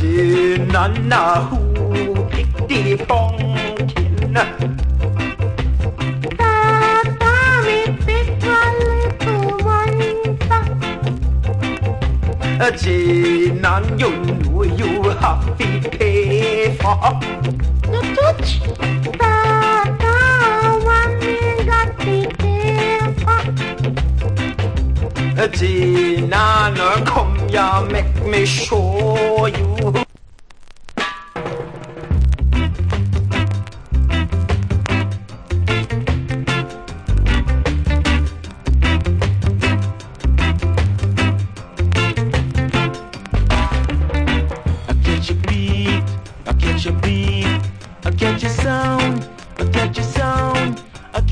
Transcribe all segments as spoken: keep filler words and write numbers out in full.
Nana who picked the pumpkin. Daddy picked a little one. Jinan, you know you have to pay for. The touch. Dada, one we got to pay for. Jinan, come ya, make me show you.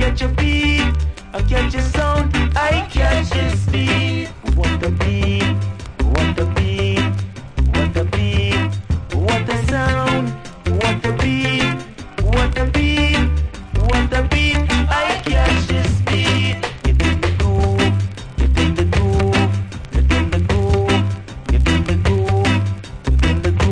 I catch your sound, I catch your speed. What the beat?